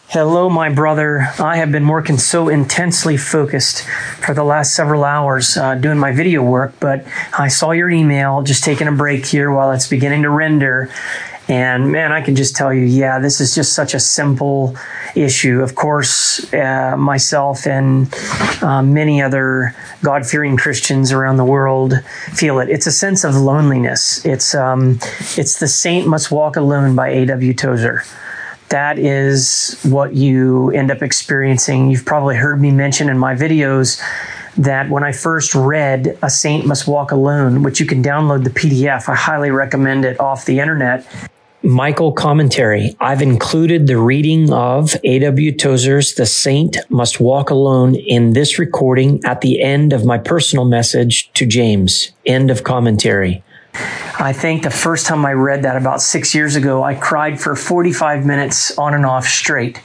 Hello, my brother. I have been working so intensely focused for the last several hours doing my video work, but I saw your email, just taking a break here while it's beginning to render. And man, I can just tell you, yeah, this is just such a simple issue. Of course, myself and many other God-fearing Christians around the world feel it. It's a sense of loneliness. It's The Saint Must Walk Alone by A.W. Tozer. That is what you end up experiencing. You've probably heard me mention in my videos that when I first read A Saint Must Walk Alone, which you can download the PDF, I highly recommend it off the internet. Michael commentary. I've included the reading of A.W. Tozer's The Saint Must Walk Alone in this recording at the end of my personal message to James. End of commentary. I think the first time I read that about 6 years ago, I cried for 45 minutes on and off straight.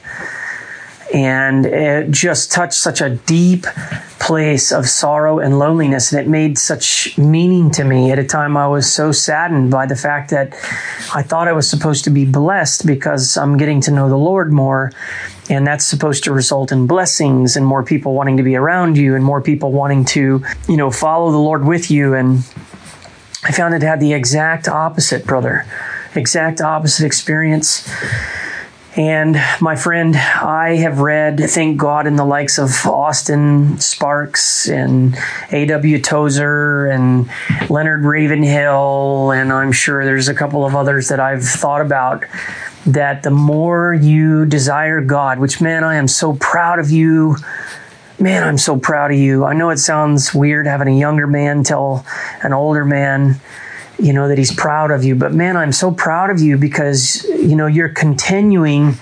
And it just touched such a deep place of sorrow and loneliness. And it made such meaning to me at a time I was so saddened by the fact that I thought I was supposed to be blessed because I'm getting to know the Lord more. And that's supposed to result in blessings and more people wanting to be around you and more people wanting to, follow the Lord with you. And I found it had the exact opposite, brother. Exact opposite experience. And my friend, I have read, thank God, in the likes of Austin Sparks and A.W. Tozer and Leonard Ravenhill, and I'm sure there's a couple of others that I've thought about, that the more you desire God, which, man, I am so proud of you. Man, I'm so proud of you. I know it sounds weird having a younger man tell an older man, that he's proud of you. But man, I'm so proud of you because, you're continuing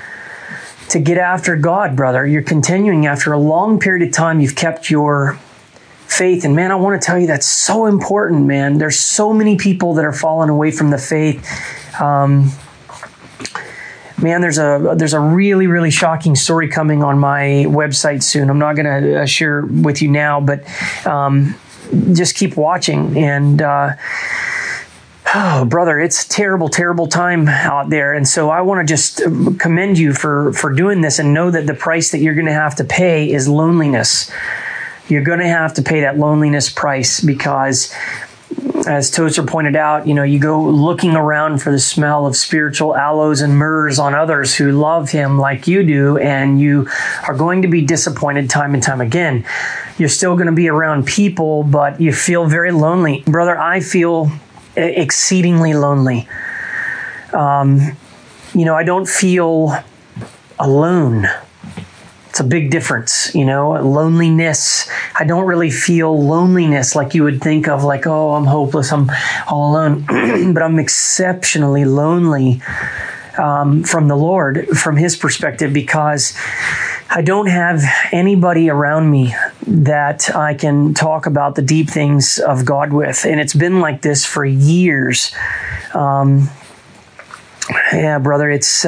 to get after God, brother. You're continuing after a long period of time. You've kept your faith. And man, I want to tell you that's so important, man. There's so many people that are falling away from the faith. Man, there's a really, really shocking story coming on my website soon. I'm not going to share with you now, but just keep watching. And, brother, it's a terrible, terrible time out there. And so I want to just commend you for doing this and know that the price that you're going to have to pay is loneliness. You're going to have to pay that loneliness price because, as Tozer pointed out, you go looking around for the smell of spiritual aloes and myrrhs on others who love him like you do, and you are going to be disappointed time and time again. You're still going to be around people, but you feel very lonely. Brother, I feel exceedingly lonely. I don't feel alone. It's a big difference, loneliness. I don't really feel loneliness like you would think of, like, oh, I'm hopeless, I'm all alone. But I'm exceptionally lonely from the Lord, from his perspective, because I don't have anybody around me that I can talk about the deep things of God with. And it's been like this for years. Yeah, brother, it's...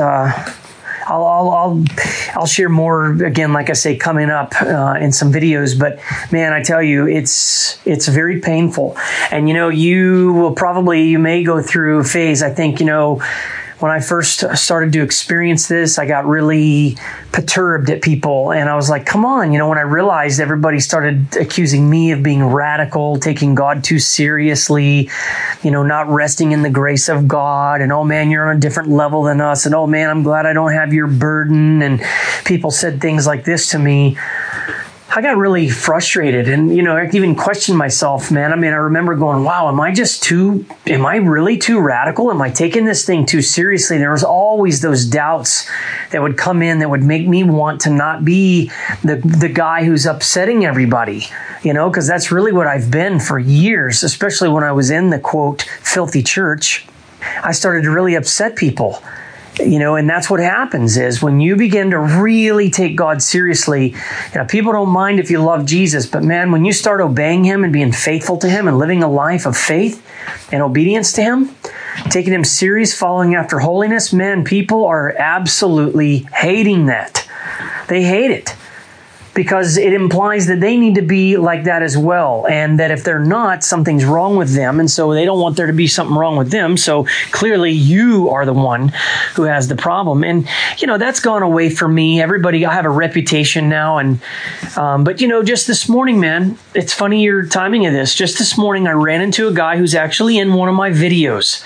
I'll share more again, like I say, coming up in some videos. But man, I tell you, it's very painful. And you may go through a phase. I think when I first started to experience this, I got really perturbed at people. And I was like, come on, when I realized everybody started accusing me of being radical, taking God too seriously, not resting in the grace of God. And, oh, man, you're on a different level than us. And, oh, man, I'm glad I don't have your burden. And people said things like this to me. I got really frustrated and, I even questioned myself, man. I remember going, wow, am I really too radical? Am I taking this thing too seriously? There was always those doubts that would come in that would make me want to not be the guy who's upsetting everybody, because that's really what I've been for years, especially when I was in the, quote, filthy church. I started to really upset people. And that's what happens is when you begin to really take God seriously, people don't mind if you love Jesus, but man, when you start obeying him and being faithful to him and living a life of faith and obedience to him, taking him serious, following after holiness, man, people are absolutely hating that. They hate it. because it implies that they need to be like that as well, and that if they're not, something's wrong with them, and so they don't want there to be something wrong with them. So clearly you are the one who has the problem. And that's gone away from me. Everybody, I have a reputation now, and but just this morning, man, it's funny your timing of this. Just this morning I ran into a guy who's actually in one of my videos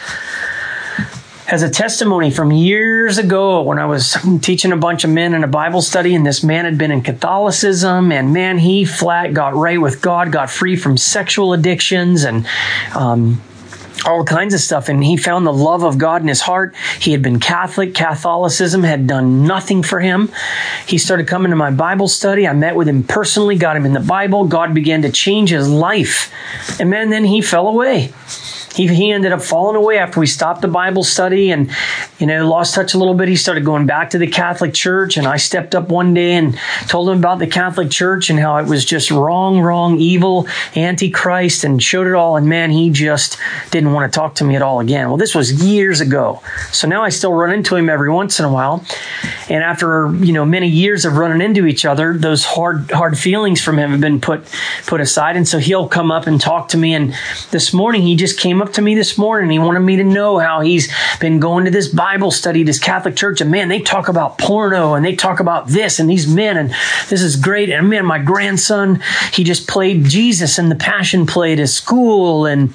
as a testimony from years ago when I was teaching a bunch of men in a Bible study, and this man had been in Catholicism, and man, he flat got right with God, got free from sexual addictions and all kinds of stuff. And he found the love of God in his heart. He had been Catholic. Catholicism had done nothing for him. He started coming to my Bible study. I met with him personally, got him in the Bible. God began to change his life. And man, then he fell away. He ended up falling away after we stopped the Bible study and, lost touch a little bit. He started going back to the Catholic Church, and I stepped up one day and told him about the Catholic Church and how it was just wrong, evil, antichrist, and showed it all. And man, he just didn't want to talk to me at all again. Well, this was years ago. So now I still run into him every once in a while. And after, many years of running into each other, those hard feelings from him have been put aside. And so he'll come up and talk to me. And this morning, he just came up to me this morning. He wanted me to know how he's been going to this Bible study, this Catholic church, and man, they talk about porno and they talk about this and these men, and this is great. And man, my grandson, he just played Jesus in the Passion Play at his school, and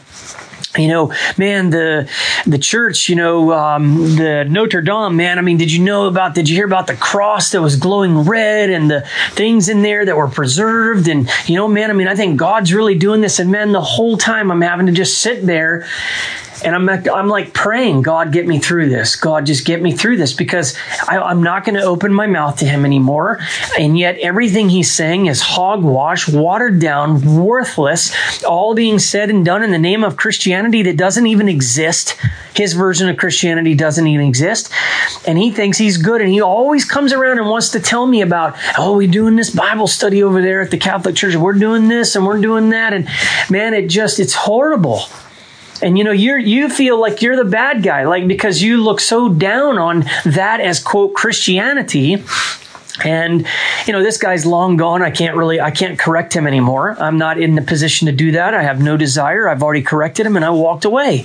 man, the church, the Notre Dame, man, I mean, did you hear about the cross that was glowing red and the things in there that were preserved? And, man, I mean, I think God's really doing this. And man, the whole time I'm having to just sit there and I'm like praying, God, get me through this. God, just get me through this, because I'm not going to open my mouth to him anymore. And yet everything he's saying is hogwash, watered down, worthless, all being said and done in the name of Christianity that doesn't even exist. His version of Christianity doesn't even exist. And he thinks he's good. And he always comes around and wants to tell me about, we're doing this Bible study over there at the Catholic Church. We're doing this and we're doing that. And man, it's horrible. And you feel like you're the bad guy, like, because you look so down on that as, quote, Christianity. And, this guy's long gone. I can't correct him anymore. I'm not in the position to do that. I have no desire. I've already corrected him and I walked away.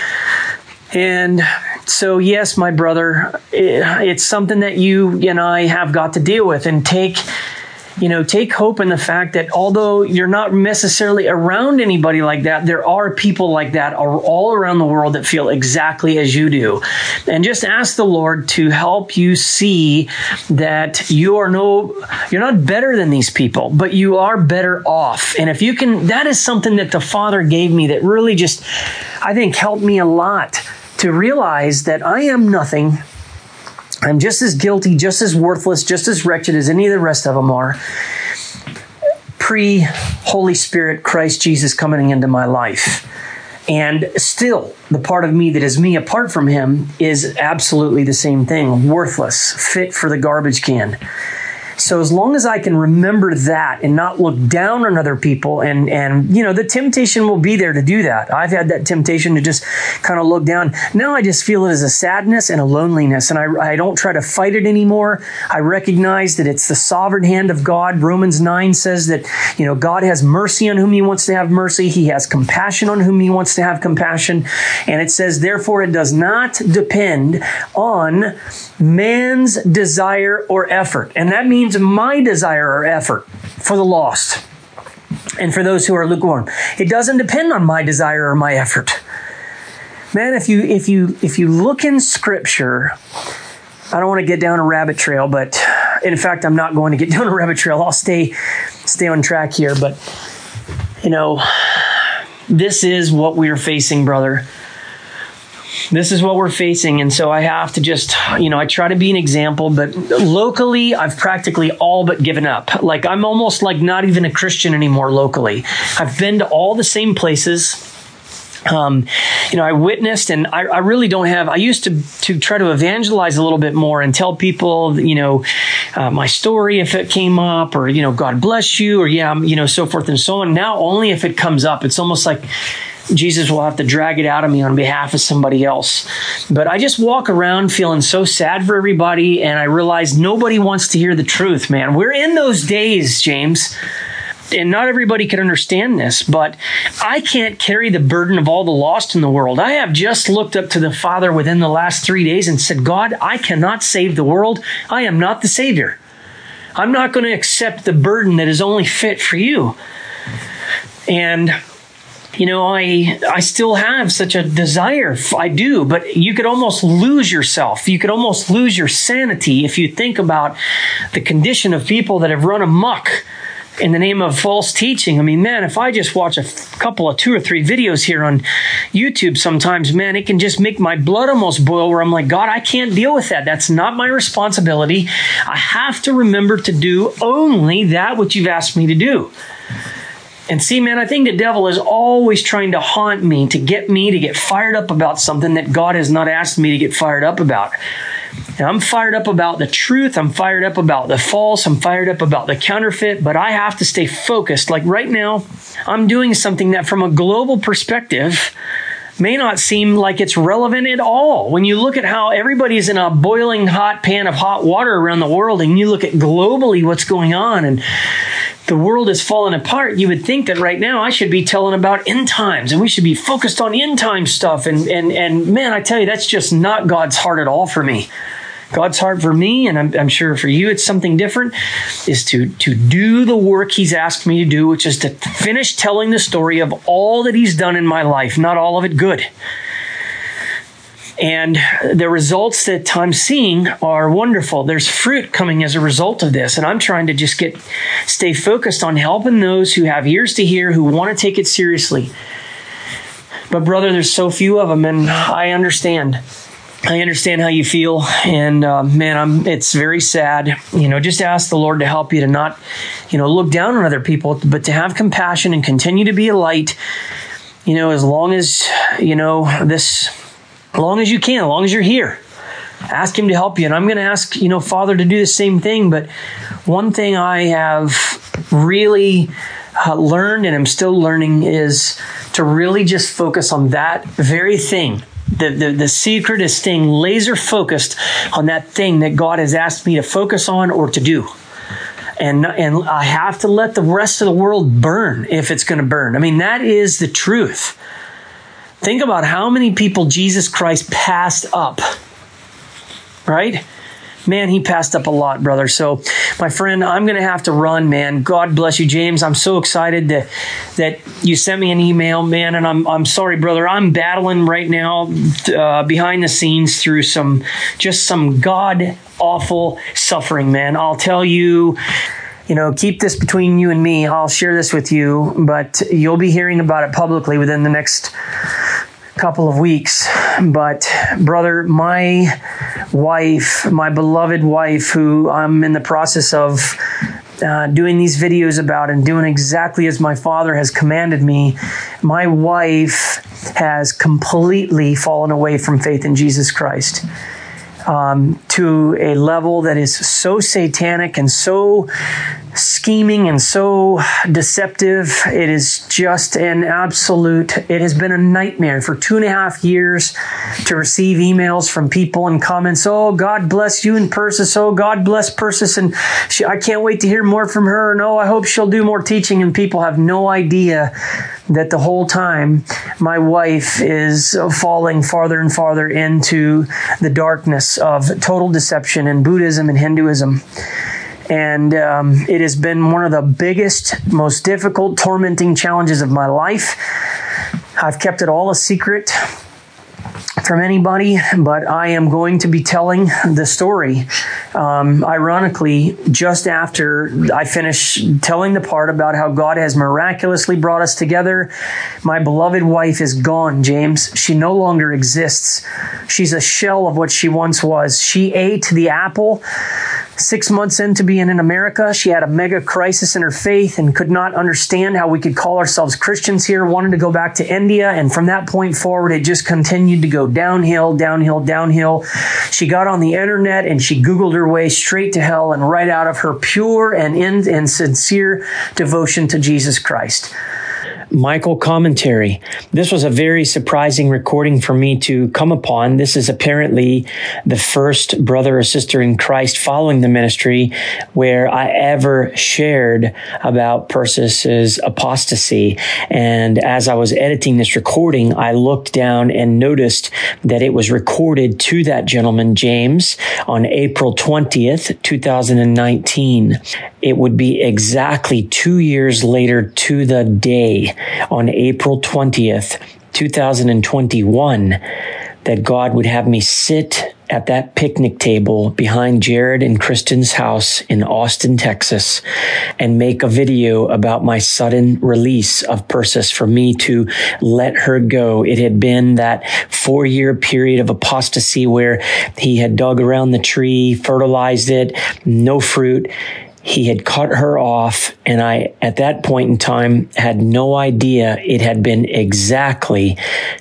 And so, yes, my brother, it's something that you and I have got to deal with, and take hope in the fact that although you're not necessarily around anybody like that, there are people like that all around the world that feel exactly as you do. And just ask the Lord to help you see that you're not better than these people, but you are better off. And if you can, that is something that the Father gave me that really just, I think, helped me a lot to realize that I am nothing. I'm just as guilty, just as worthless, just as wretched as any of the rest of them are, pre-Holy Spirit, Christ Jesus coming into my life. And still, the part of me that is me apart from him is absolutely the same thing, worthless, fit for the garbage can. So as long as I can remember that and not look down on other people, and the temptation will be there to do that. I've had that temptation to just kind of look down. Now I just feel it as a sadness and a loneliness, and I don't try to fight it anymore. I recognize that it's the sovereign hand of God. Romans 9 says that, God has mercy on whom he wants to have mercy. He has compassion on whom he wants to have compassion. And it says, therefore, it does not depend on man's desire or effort. And that means my desire or effort for the lost and for those who are lukewarm. It doesn't depend on my desire or my effort. Man, if you look in Scripture, I don't want to get down a rabbit trail, but in fact, I'm not going to get down a rabbit trail. I'll stay on track here. But, this is what we're facing, brother. This is what we're facing. And so I have to just, I try to be an example, but locally, I've practically all but given up. Like, I'm almost like not even a Christian anymore locally. I've been to all the same places. I witnessed, and I really don't have, I used to try to evangelize a little bit more and tell people, my story if it came up, or, God bless you, or so forth and so on. Now, only if it comes up. It's almost like Jesus will have to drag it out of me on behalf of somebody else. But I just walk around feeling so sad for everybody, and I realize nobody wants to hear the truth, man. We're in those days, James. And not everybody can understand this, but I can't carry the burden of all the lost in the world. I have just looked up to the Father within the last 3 days and said, God, I cannot save the world. I am not the Savior. I'm not going to accept the burden that is only fit for you. And, you know, I still have such a desire. I do, but you could almost lose yourself. You could almost lose your sanity if you think about the condition of people that have run amok in the name of false teaching. I mean, man, if I just watch a couple of 2 or 3 videos here on YouTube sometimes, man, it can just make my blood almost boil where I'm like, God, I can't deal with that. That's not my responsibility. I have to remember to do only that which you've asked me to do. And see, man, I think the devil is always trying to haunt me to get fired up about something that God has not asked me to get fired up about. And I'm fired up about the truth. I'm fired up about the false. I'm fired up about the counterfeit. But I have to stay focused. Like right now, I'm doing something that from a global perspective may not seem like it's relevant at all. When you look at how everybody's in a boiling hot pan of hot water around the world, and you look at globally what's going on, and the world is falling apart, you would think that right now I should be telling about end times, and we should be focused on end time stuff. And man, I tell you, that's just not God's heart at all for me. God's heart for me, and I'm sure for you it's something different, is to do the work He's asked me to do, which is to finish telling the story of all that He's done in my life, not all of it good. And the results that I'm seeing are wonderful. There's fruit coming as a result of this. And I'm trying to just stay focused on helping those who have ears to hear, who want to take it seriously. But brother, there's so few of them, and I understand. I understand how you feel, and man, it's very sad. You know, just ask the Lord to help you to not, look down on other people, but to have compassion and continue to be a light. You know, as long as as long as you can, as long as you're here, ask Him to help you. And I'm going to ask, Father, to do the same thing. But one thing I have really learned, and I'm still learning, is to really just focus on that very thing. The secret is staying laser focused on that thing that God has asked me to focus on or to do. And I have to let the rest of the world burn if it's going to burn. I mean, that is the truth. Think about how many people Jesus Christ passed up, right? Man, He passed up a lot, brother. So, my friend, I'm going to have to run, man. God bless you, James. I'm so excited that you sent me an email, man. And I'm sorry, brother. I'm battling right now behind the scenes through some god-awful suffering, man. I'll tell you, keep this between you and me. I'll share this with you, but you'll be hearing about it publicly within the next couple of weeks. But brother, my wife, my beloved wife, who I'm in the process of doing these videos about and doing exactly as my Father has commanded me, my wife has completely fallen away from faith in Jesus Christ. To a level that is so satanic and so scheming and so deceptive. It is just it has been a nightmare for 2.5 years to receive emails from people and comments. Oh, God bless you and Persis. Oh, God bless Persis. And I can't wait to hear more from her. No, I hope she'll do more teaching. And people have no idea that the whole time my wife is falling farther and farther into the darkness of total deception in Buddhism and Hinduism. And it has been one of the biggest, most difficult, tormenting challenges of my life. I've kept it all a secret from anybody, but I am going to be telling the story. Ironically, just after I finish telling the part about how God has miraculously brought us together, my beloved wife is gone, James. She no longer exists. She's a shell of what she once was. She ate the apple. 6 months into being in America, she had a mega crisis in her faith and could not understand how we could call ourselves Christians here, wanted to go back to India. And from that point forward, it just continued to go downhill, downhill, downhill. She got on the internet and she Googled her way straight to hell and right out of her pure and sincere devotion to Jesus Christ. Michael Commentary. This was a very surprising recording for me to come upon. This is apparently the first brother or sister in Christ following the ministry where I ever shared about Persis' apostasy. And as I was editing this recording, I looked down and noticed that it was recorded to that gentleman, James, on April 20th, 2019. It would be exactly 2 years later to the day, on April 20th, 2021, that God would have me sit at that picnic table behind Jared and Kristen's house in Austin, Texas, and make a video about my sudden release of Persis, for me to let her go. It had been that 4-year period of apostasy where he had dug around the tree, fertilized it, no fruit. He had cut her off, and I, at that point in time, had no idea it had been exactly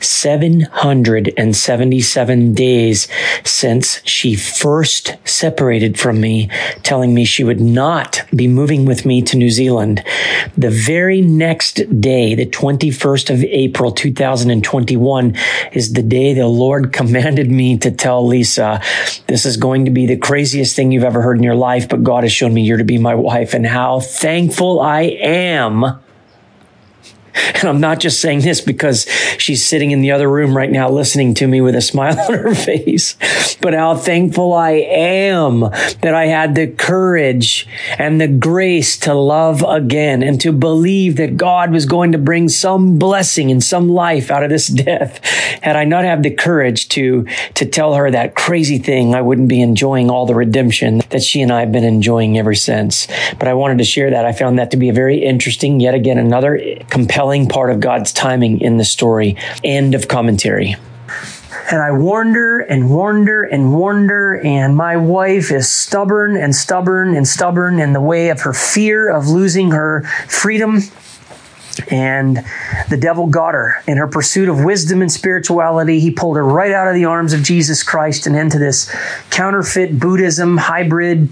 777 days since she first separated from me, telling me she would not be moving with me to New Zealand. The very next day, the 21st of April, 2021, is the day the Lord commanded me to tell Lisa, this is going to be the craziest thing you've ever heard in your life, but God has shown me you're to be my wife, and how thankful I am. And I'm not just saying this because she's sitting in the other room right now listening to me with a smile on her face, but how thankful I am that I had the courage and the grace to love again and to believe that God was going to bring some blessing and some life out of this death. Had I not had the courage to tell her that crazy thing, I wouldn't be enjoying all the redemption that she and I have been enjoying ever since. But I wanted to share that. I found that to be a very interesting, yet again, another compelling part of God's timing in the story. End of commentary. And I warned her and warned her and warned her, and my wife is stubborn and stubborn and stubborn in the way of her fear of losing her freedom. And the devil got her in her pursuit of wisdom and spirituality. He pulled her right out of the arms of Jesus Christ and into this counterfeit Buddhism, hybrid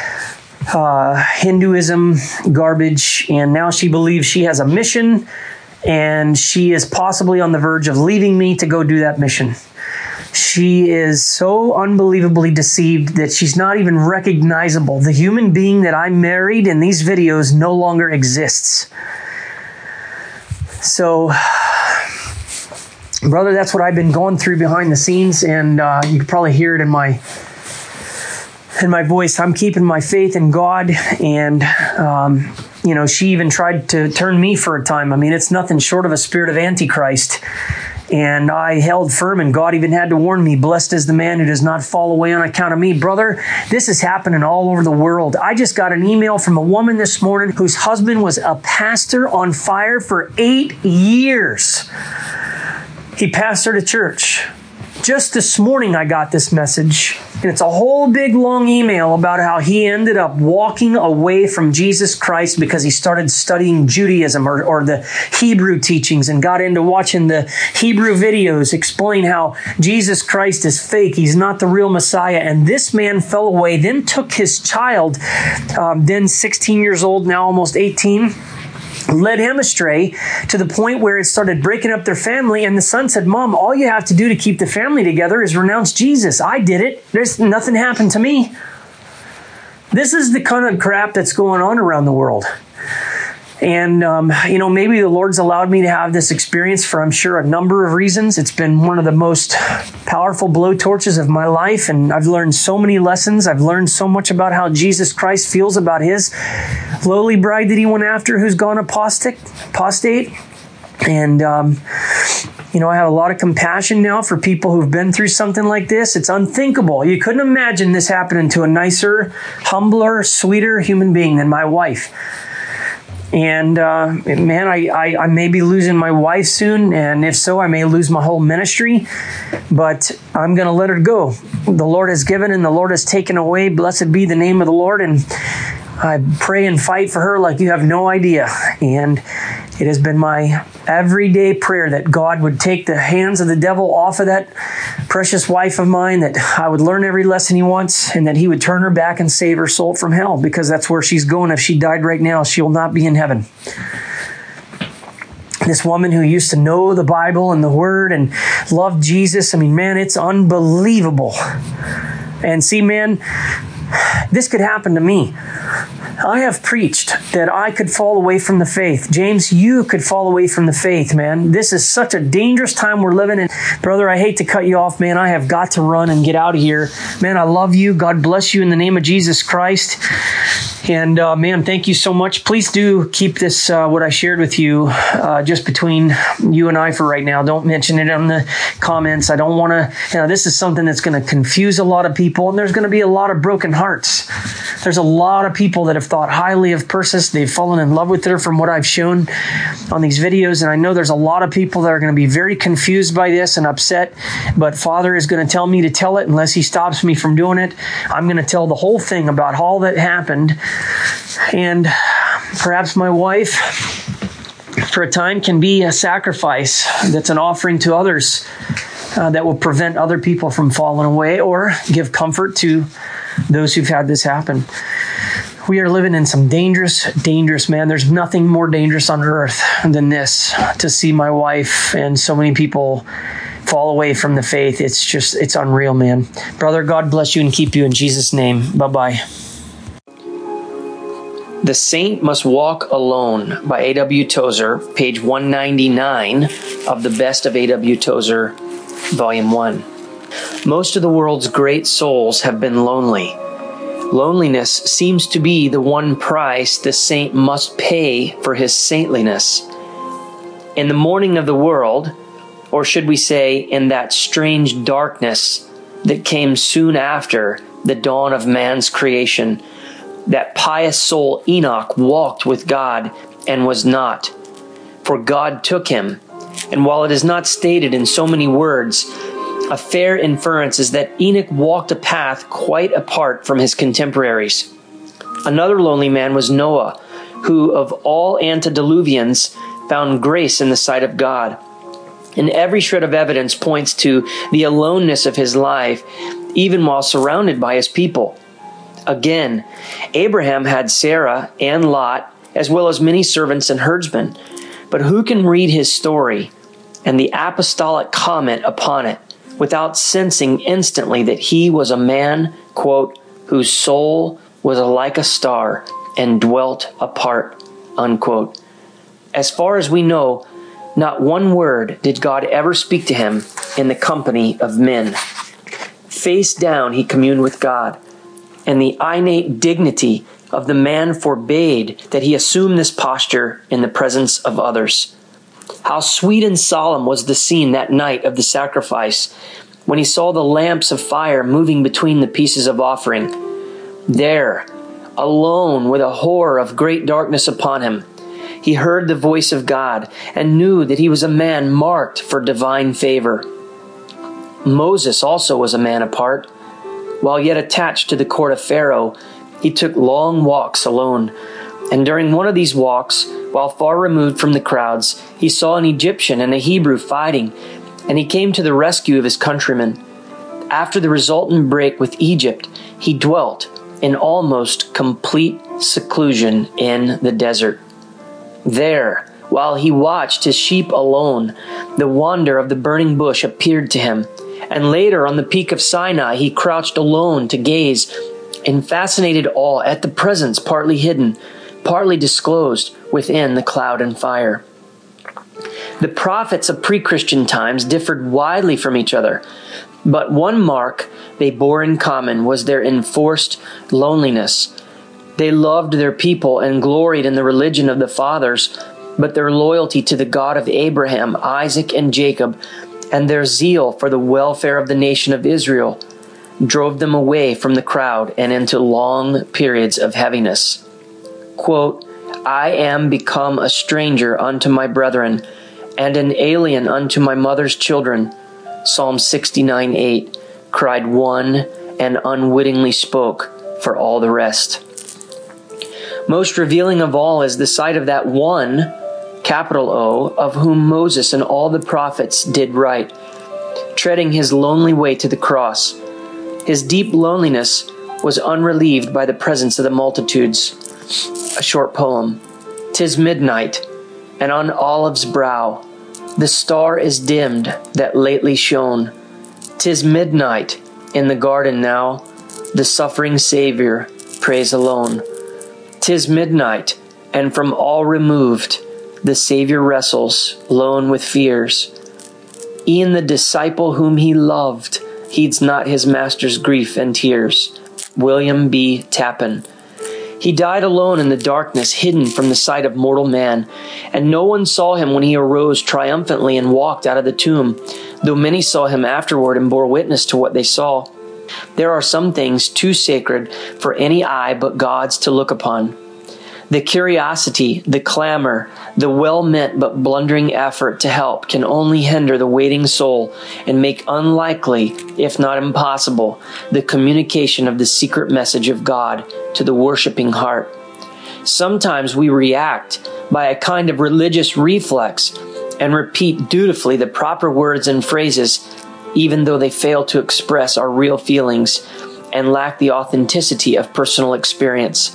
Hinduism garbage. And now she believes she has a mission, and she is possibly on the verge of leaving me to go do that mission. She is so unbelievably deceived that she's not even recognizable. The human being that I married in these videos no longer exists. So, brother, that's what I've been going through behind the scenes, and you can probably hear it in my voice. I'm keeping my faith in God, and she even tried to turn me for a time. I mean, it's nothing short of a spirit of Antichrist. And I held firm, and God even had to warn me, blessed is the man who does not fall away on account of me. Brother, this is happening all over the world. I just got an email from a woman this morning whose husband was a pastor on fire for 8 years. He pastored a church. Just this morning, I got this message, and it's a whole big long email about how he ended up walking away from Jesus Christ because he started studying Judaism or the Hebrew teachings, and got into watching the Hebrew videos explain how Jesus Christ is fake. He's not the real Messiah. And this man fell away, then took his child, then 16 years old, now almost 18, led him astray to the point where it started breaking up their family. And the son said, Mom, all you have to do to keep the family together is renounce Jesus. I did it. There's nothing happened to me. This is the kind of crap that's going on around the world. And, maybe the Lord's allowed me to have this experience for, I'm sure, a number of reasons. It's been one of the most powerful blowtorches of my life, and I've learned so many lessons. I've learned so much about how Jesus Christ feels about his lowly bride that he went after who's gone apostate. And, I have a lot of compassion now for people who've been through something like this. It's unthinkable. You couldn't imagine this happening to a nicer, humbler, sweeter human being than my wife. And, I may be losing my wife soon. And if so, I may lose my whole ministry. But I'm going to let her go. The Lord has given and the Lord has taken away. Blessed be the name of the Lord. And I pray and fight for her like you have no idea. And it has been my everyday prayer that God would take the hands of the devil off of that precious wife of mine, that I would learn every lesson he wants, and that he would turn her back and save her soul from hell, because that's where she's going. If she died right now, she will not be in heaven. This woman who used to know the Bible and the Word and loved Jesus. I mean, man, it's unbelievable. And see, man, this could happen to me. I have preached that I could fall away from the faith. James, you could fall away from the faith, man. This is such a dangerous time we're living in. Brother, I hate to cut you off, man. I have got to run and get out of here. Man, I love you. God bless you in the name of Jesus Christ. And man, thank you so much. Please do keep this, what I shared with you, just between you and I for right now. Don't mention it in the comments. I don't want to, this is something that's going to confuse a lot of people, and there's going to be a lot of broken hearts. There's a lot of people that have thought highly of Persis. They've fallen in love with her from what I've shown on these videos. And I know there's a lot of people that are going to be very confused by this and upset. But Father is going to tell me to tell it unless he stops me from doing it. I'm going to tell the whole thing about all that happened. And perhaps my wife, for a time, can be a sacrifice that's an offering to others that will prevent other people from falling away or give comfort to those who've had this happen. We are living in some dangerous, man. There's nothing more dangerous on earth than this, to see my wife and so many people fall away from the faith. It's unreal, man. Brother, God bless you and keep you in Jesus' name. Bye-bye. The Saint Must Walk Alone by A.W. Tozer, page 199 of the Best of A.W. Tozer, Volume 1. Most of the world's great souls have been lonely. Loneliness seems to be the one price the saint must pay for his saintliness. In the morning of the world, or should we say in that strange darkness that came soon after the dawn of man's creation, that pious soul Enoch walked with God and was not, for God took him. And while it is not stated in so many words, a fair inference is that Enoch walked a path quite apart from his contemporaries. Another lonely man was Noah, who of all antediluvians found grace in the sight of God. And every shred of evidence points to the aloneness of his life, even while surrounded by his people. Again, Abraham had Sarah and Lot, as well as many servants and herdsmen. But who can read his story and the apostolic comment upon it without sensing instantly that he was a man, quote, whose soul was like a star and dwelt apart, unquote. As far as we know, not one word did God ever speak to him in the company of men. Face down, he communed with God, and the innate dignity of the man forbade that he assume this posture in the presence of others. How sweet and solemn was the scene that night of the sacrifice when he saw the lamps of fire moving between the pieces of offering. There, alone with a horror of great darkness upon him, he heard the voice of God and knew that he was a man marked for divine favor. Moses also was a man apart. While yet attached to the court of Pharaoh, he took long walks alone. And during one of these walks, while far removed from the crowds, he saw an Egyptian and a Hebrew fighting, and he came to the rescue of his countrymen. After the resultant break with Egypt, he dwelt in almost complete seclusion in the desert. There, while he watched his sheep alone, the wonder of the burning bush appeared to him, and later on the peak of Sinai he crouched alone to gaze in fascinated awe at the presence partly hidden, partly disclosed within the cloud and fire. The prophets of pre-Christian times differed widely from each other, but one mark they bore in common was their enforced loneliness. They loved their people and gloried in the religion of the fathers, but their loyalty to the God of Abraham, Isaac, and Jacob, and their zeal for the welfare of the nation of Israel, drove them away from the crowd and into long periods of heaviness. Quote, I am become a stranger unto my brethren, and an alien unto my mother's children. Psalm 69:8, cried one and unwittingly spoke for all the rest. Most revealing of all is the sight of that one, capital O, of whom Moses and all the prophets did write, treading his lonely way to the cross. His deep loneliness was unrelieved by the presence of the multitudes. A short poem. 'Tis midnight, and on Olive's brow the star is dimmed that lately shone. 'Tis midnight in the garden now, the suffering Savior prays alone. 'Tis midnight, and from all removed, the Savior wrestles lone with fears. E'en the disciple whom he loved heeds not his master's grief and tears. William B. Tappan. He died alone in the darkness, hidden from the sight of mortal man, and no one saw him when he arose triumphantly and walked out of the tomb, though many saw him afterward and bore witness to what they saw. There are some things too sacred for any eye but God's to look upon. The curiosity, the clamor, the well-meant but blundering effort to help can only hinder the waiting soul and make unlikely, if not impossible, the communication of the secret message of God to the worshiping heart. Sometimes we react by a kind of religious reflex and repeat dutifully the proper words and phrases, even though they fail to express our real feelings and lack the authenticity of personal experience.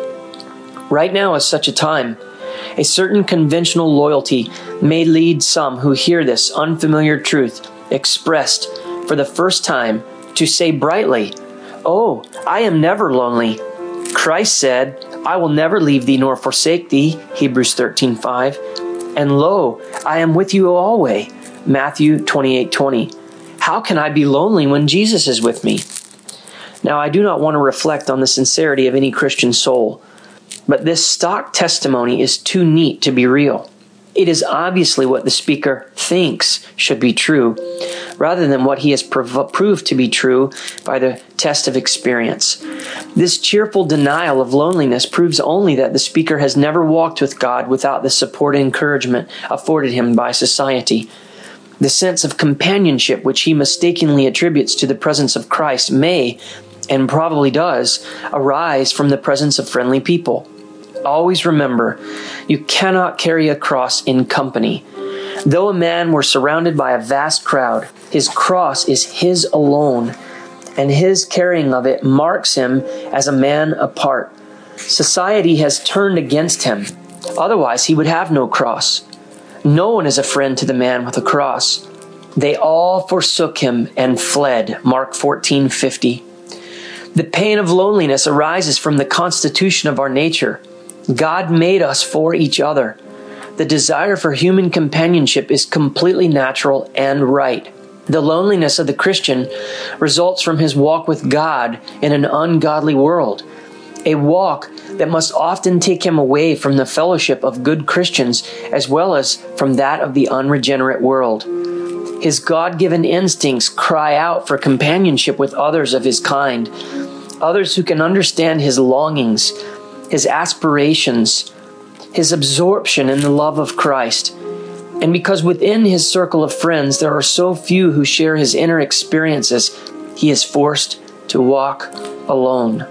Right now is such a time. A certain conventional loyalty may lead some who hear this unfamiliar truth expressed for the first time to say brightly, "Oh, I am never lonely. Christ said, 'I will never leave thee nor forsake thee,' Hebrews 13:5. And lo, I am with you always, Matthew 28:20. How can I be lonely when Jesus is with me?" Now, I do not want to reflect on the sincerity of any Christian soul, but this stock testimony is too neat to be real. It is obviously what the speaker thinks should be true, rather than what he has proved to be true by the test of experience. This cheerful denial of loneliness proves only that the speaker has never walked with God without the support and encouragement afforded him by society. The sense of companionship which he mistakenly attributes to the presence of Christ may, and probably does, arise from the presence of friendly people. Always remember, you cannot carry a cross in company. Though a man were surrounded by a vast crowd, his cross is his alone, and his carrying of it marks him as a man apart. Society has turned against him. Otherwise, he would have no cross. No one is a friend to the man with a cross. They all forsook him and fled. Mark 14:50. The pain of loneliness arises from the constitution of our nature. God made us for each other. The desire for human companionship is completely natural and right. The loneliness of the Christian results from his walk with God in an ungodly world, a walk that must often take him away from the fellowship of good Christians as well as from that of the unregenerate world. His God-given instincts cry out for companionship with others of his kind, others who can understand his longings, his aspirations, his absorption in the love of Christ. And because within his circle of friends there are so few who share his inner experiences, he is forced to walk alone.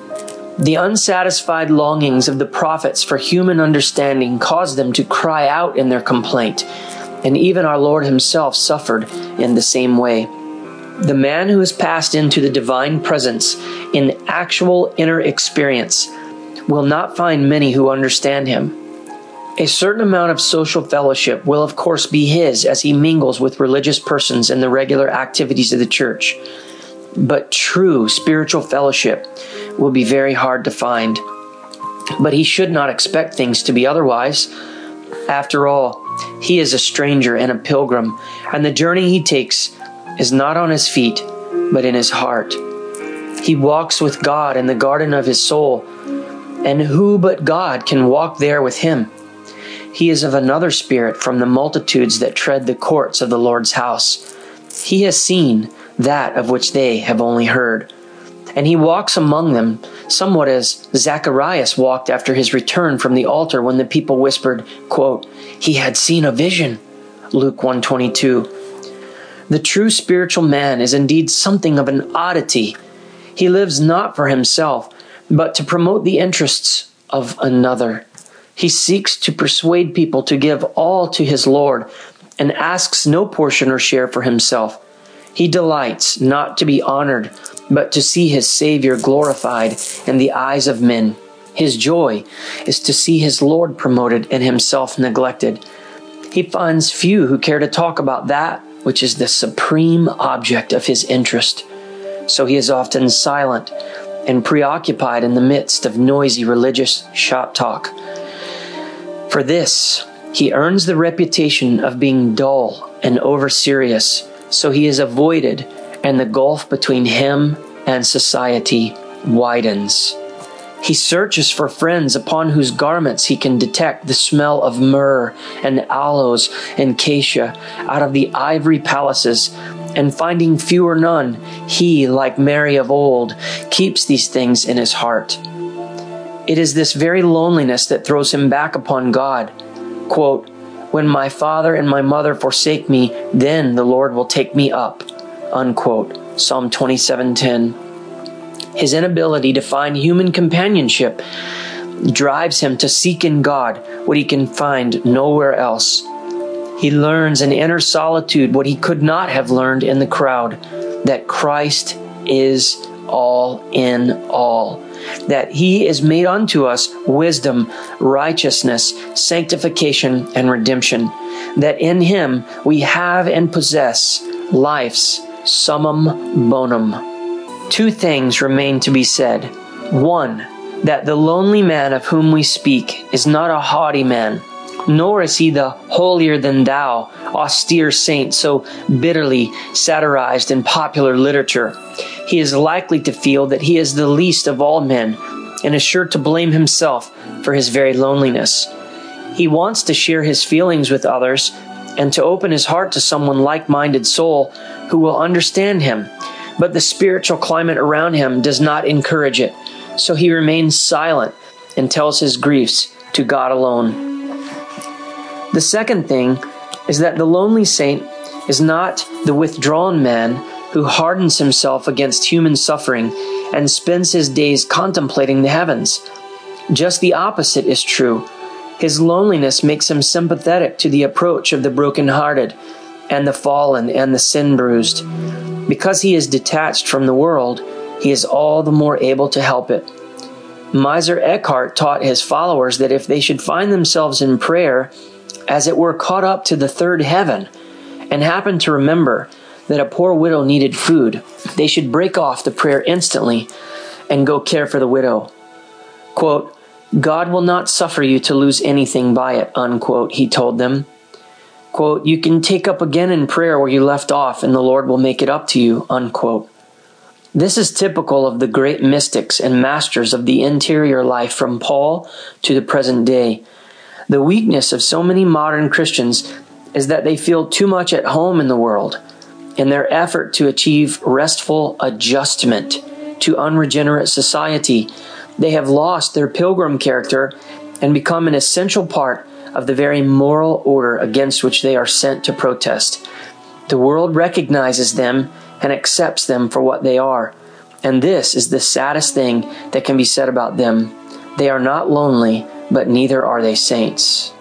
The unsatisfied longings of the prophets for human understanding caused them to cry out in their complaint, and even our Lord himself suffered in the same way. The man who has passed into the divine presence in actual inner experience will not find many who understand him. A certain amount of social fellowship will of course be his as he mingles with religious persons in the regular activities of the church. But true spiritual fellowship will be very hard to find. But he should not expect things to be otherwise. After all, he is a stranger and a pilgrim, and the journey he takes is not on his feet, but in his heart. He walks with God in the garden of his soul, and who but God can walk there with him? He is of another spirit from the multitudes that tread the courts of the Lord's house. He has seen that of which they have only heard. And he walks among them somewhat as Zacharias walked after his return from the altar when the people whispered, quote, "He had seen a vision," Luke 1:22. The true spiritual man is indeed something of an oddity. He lives not for himself, but to promote the interests of another. He seeks to persuade people to give all to his Lord and asks no portion or share for himself. He delights not to be honored, but to see his Savior glorified in the eyes of men. His joy is to see his Lord promoted and himself neglected. He finds few who care to talk about that which is the supreme object of his interest. So he is often silent and preoccupied in the midst of noisy religious shop talk. For this, he earns the reputation of being dull and over-serious, so he is avoided, and the gulf between him and society widens. He searches for friends upon whose garments he can detect the smell of myrrh and aloes and cassia out of the ivory palaces, and finding few or none, he, like Mary of old, keeps these things in his heart. It is this very loneliness that throws him back upon God. Quote, "When my father and my mother forsake me, then the Lord will take me up." Unquote. Psalm 27:10. His inability to find human companionship drives him to seek in God what he can find nowhere else. He learns in inner solitude what he could not have learned in the crowd, that Christ is all in all, that he is made unto us wisdom, righteousness, sanctification, and redemption, that in him we have and possess life's summum bonum. Two things remain to be said. One, that the lonely man of whom we speak is not a haughty man, nor is he the holier-than-thou, austere saint so bitterly satirized in popular literature. He is likely to feel that he is the least of all men, and is sure to blame himself for his very loneliness. He wants to share his feelings with others, and to open his heart to someone like-minded soul who will understand him, but the spiritual climate around him does not encourage it, so he remains silent and tells his griefs to God alone. The second thing is that the lonely saint is not the withdrawn man who hardens himself against human suffering and spends his days contemplating the heavens. Just the opposite is true. His loneliness makes him sympathetic to the approach of the brokenhearted and the fallen and the sin-bruised. Because he is detached from the world, he is all the more able to help it. Miser Eckhart taught his followers that if they should find themselves in prayer, as it were caught up to the third heaven, and happen to remember that a poor widow needed food, they should break off the prayer instantly and go care for the widow. Quote, "God will not suffer you to lose anything by it," unquote, he told them. Quote, "You can take up again in prayer where you left off, and the Lord will make it up to you," unquote. This is typical of the great mystics and masters of the interior life from Paul to the present day. The weakness of so many modern Christians is that they feel too much at home in the world. In their effort to achieve restful adjustment to unregenerate society, they have lost their pilgrim character and become an essential part of the very moral order against which they are sent to protest. The world recognizes them and accepts them for what they are, and this is the saddest thing that can be said about them. They are not lonely, but neither are they saints.